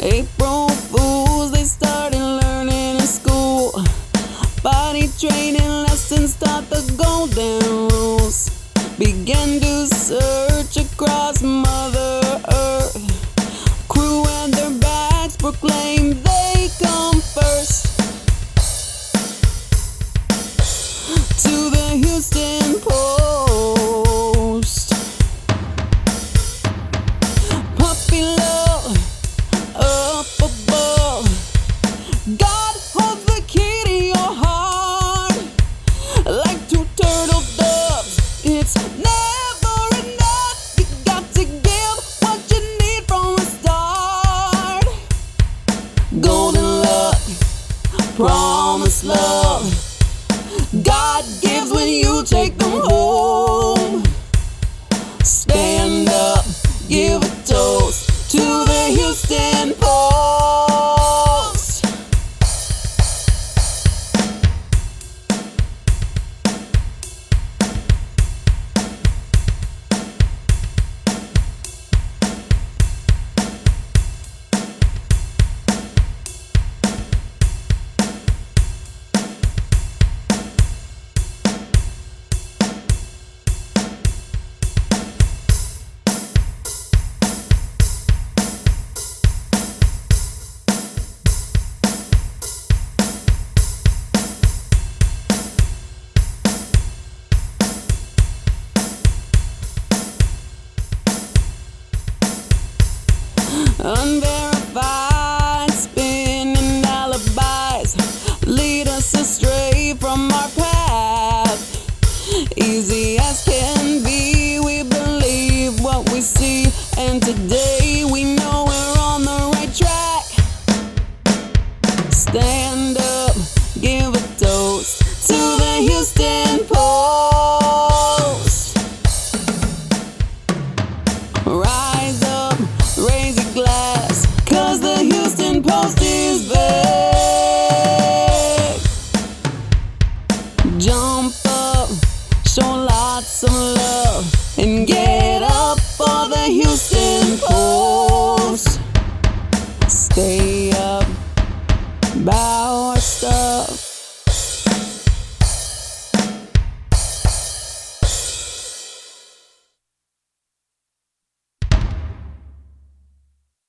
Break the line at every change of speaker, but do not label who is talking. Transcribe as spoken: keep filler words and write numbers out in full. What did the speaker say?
April Fools, they started learning in school. Body training lessons taught the golden rules. Began to search across Mother Earth. Crew and their bags proclaim they come first. To the Houston Post. Puppy love up above. God holds the key to your heart. Like two turtle doves, it's never enough. You got to give what you need from the start. Golden luck, promised love. God gives when you take them home. Stand up, give a toast to the Houston Post. Unverified spinning alibis lead us astray from our path. Easy as can be, we believe what we see, and today we know we're on the right track. Stand up, give a toast to the Houston Post. Rise up, raise your glass, 'cause the Houston Post is back. Jump up, show lots of love, and get up for the Houston Post. Stay up, bow